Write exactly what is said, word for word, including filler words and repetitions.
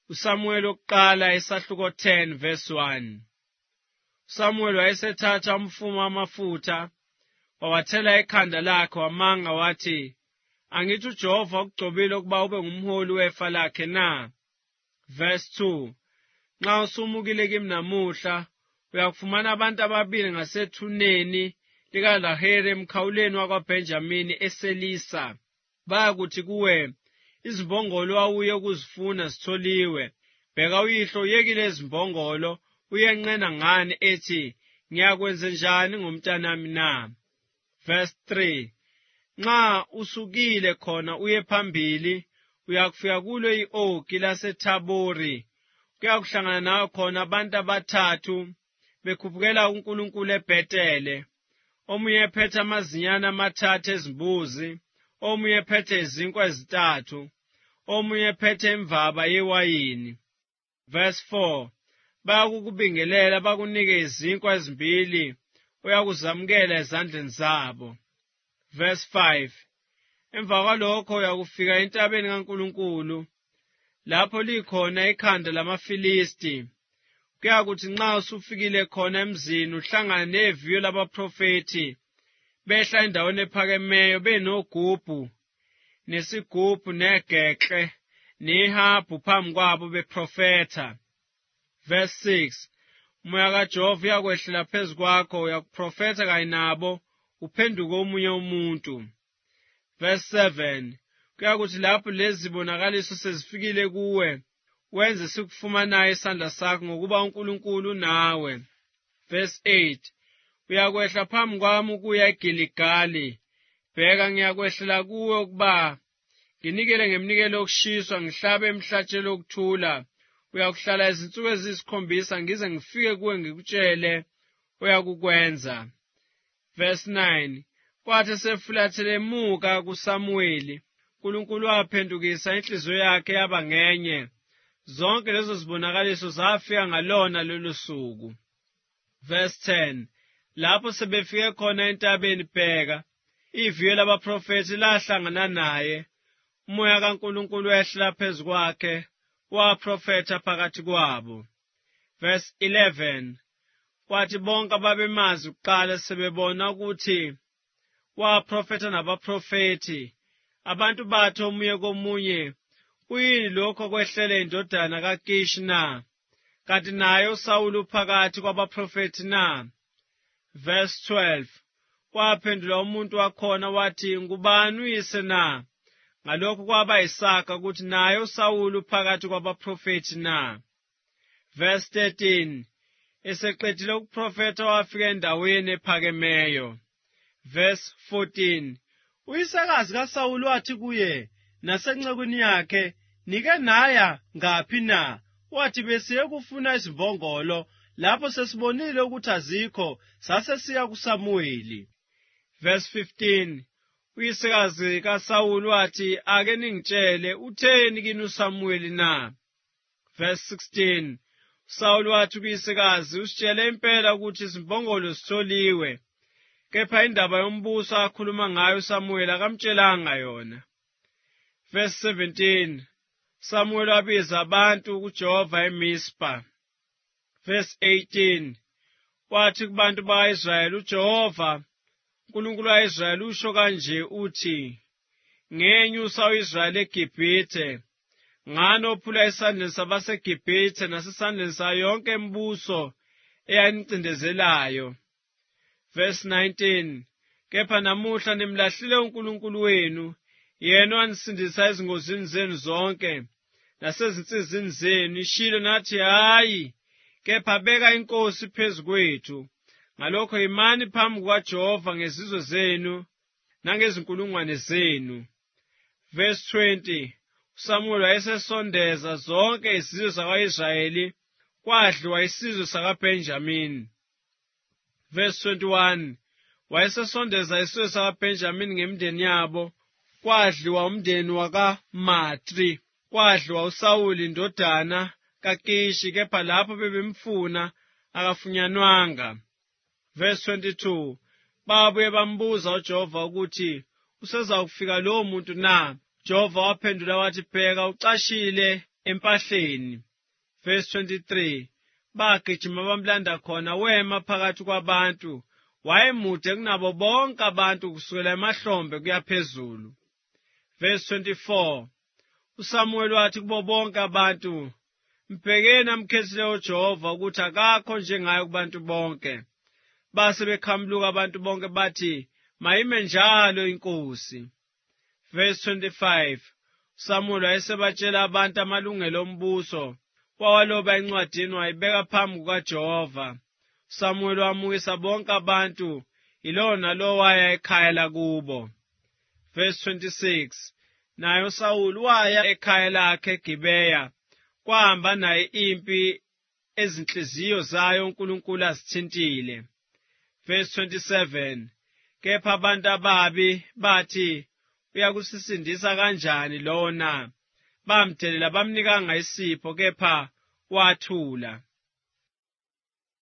uSamuel wokuqala isahluko ten verse one. uSamuel wayesethatha umfumo amafutha wawathela ekhanda lakhe wamanga wathi, angithi uJehova ukugcobile ukuba ube ngumholi wefa lakhe na? Verse two. Nxa usumukile kimi namuhla uyakufumana abantu ababili ngasethuneni likaRaheli emkhawuleni wakwaBenjamini eSelisa. Bayakuthi kuwe, izimbongolo wawuye ukuzifuna zitholiwe. Bheka uyihlo uyekile izimbongolo uyenqena ngani ethi, ngiyakwenze njani ngomntanami na? Verse three. Nxa usukile khona uye phambili uyakufika kulo i-oki laseThabori. Kuyakuhlangana nawe khona abantu abathathu bekhuphukela uNkulunkulu eBhetele. Omunye ephethe amazinyane amathathu ezimbuzi, omunye ephethe izinkwa ezintathu, omunye ephethe imvaba yewayini. Verse four. Bayakukubingelela bakunike izinkwa ezimbili uyakuzamukela ezandleni zabo. Verse five. Emva kwalokho uyakufika entabeni kaNkulunkulu lapho likhona ikhanda lamaFilisti. Kuyakuthi nxa usufikile khona emzini uhlangane neviyo labaprofeti behla endaweni ephakemeyo benogubhu nesigubhu negekle nehabhu phambi kwabo beprofetha. Verse six. Umoya kaJehova uyakwehlela phezu kwakho uyakuprofetha kanye nabo uphenduke omunye umuntu. Verse seven. Kuyakuthi lapho lezi zibonakaliso sezifikile kuwe wenze sikufumanayo isandla sakho ngokuba uNkulunkulu nawe. Verse eight. Uyakwehla phambi kwami ukuya eGiligali. Bheka ngiyakwehlela kuwe ukuba nginikele ngeminikelo yokushiswa ngihlabe emhlatshelo wokuthula. Uyakuhlala izinsuku eziyisikhombisa ngize ngifike kuwe ngikutshele uyakukwenza. Verse nine. Kwathi esefulathele emuka kuSamuweli, uNkulunkulu waphendukisa inhliziyo yakhe yaba ngenye. Zonke lezo zibonakaliso zafika ngalona lolu suku. Verse ten. Lapho sebefike khona entabeni bheka, iviyo labaprofeti lahlangana naye. Umoya kaNkulunkulu wehlela phezu kwakhe, waprofetha phakathi kwabo. Verse eleven. Kwathi bonke ababemazi kuqala sebebona ukuthi waprofetha nabaprofeti, abantu bathi omunye komunye, kuyini lokho okwehlele indodana kaKishi na? Kanti naye uSawuli uphakathi kwabaprofeti na? Verse twelve. Kwaphendula umuntu wakhona wathi, ngubani uyise na? Ngalokho kwaba yisaka ukuthi naye uSawuli uphakathi kwabaprofeti na? Verse thirteen. Eseqedile ukuprofetha wafika endaweni ephakemeyo. Verse fourteen. Uyisakazi kaSawuli wathi kuye nasencekwini yakhe, nike naya ngaphi na? Wathi besiye kufuna izimbongolo, lapho sesibonile ukuthi azikho sasesiya kuSamuweli. Verse fifteen. Uyisakazi kaSawuli wathi, ake ningitshele utheni kini uSamuweli na? Verse sixteen. uSawuli wathi kuyisakazi, usitshele impela ukuthi izimbongolo zitholiwe, kepha indaba yombuso akhuluma ngayo uSamuweli akamtshelanga yona. Verse seventeen. Samuweli wabiza abantu kuJehova eMizpa. Verse eighteen. Wathi kubantu baka-Israyeli, uJehova uNkulunkulu wa-Israyeli usho kanje uthi, ngenyusa u-Israyeli eGibhithe, ngani ophula esandleni sabaseGibhithe nasesandleni sayo yonke imibuso eyanicindezelayo. Verse nineteen. Kepha namuhla nimlahlile uNkulunkulu wenu, yena owanisindisa ezingozini zenu zonke nasezinsizini zenu, ishilo nathi hayi, kepha beka inkosi phezu kwethu. Ngalokho imani phambi kukaJehova ngezizwe zenu nangezinkulungwane zenu. Verse twenty. uSamuweli wayesesondeza zonke izizwe zakwa-Israyeli, kwadliwa isizwe sakaBenjamini. Verse twenty-one. Wayesesondeza isizwe sakaBenjamini ngemindeni yabo, kwadliwa umndeni wakaMatri, kwadliwa uSawuli indodana kaKishi, kepha lapho bebemfuna akafunyanwanga. Verse twenty-two. Babuye bambuza uJehova ukuthi usezakufika lowo muntu na? uJehova waphendula wathi, bheka ucashile empahleni. Verse twenty-three. Bagijima bamlanda khona wema phakathi kwabantu. Wayemude kunabo bonke abantu kusukela emahlombe kuya phezulu. Verse twenty-four. uSamuel wathi kubo bonke abantu, mbhekeni amkhethile uJehova ukuthi akakho njengaye kubantu bonke. Base bekhamluka abantu bonke bathi, mayime njalo inkosi. Verse twenty-five. uSamuel wayesebatshela abantu amalungelo ombuso, wawaloba encwadini wayibeka phambi kukaJehova. uSamuel wamukisa bonke abantu, yilowo nalowo waya ekhaya lakubo. Verse twenty-six. Naye uSawuli waya ekhaya lakhe eGibeya, kwahamba naye impi ezinhliziyo zayo uNkulunkulu azithintile. Verse twenty-seven. Kepha abantu ababi bathi, uyakusisindisa kanjani lona? Bamdelela bamnikanga isipho, kepha wathula.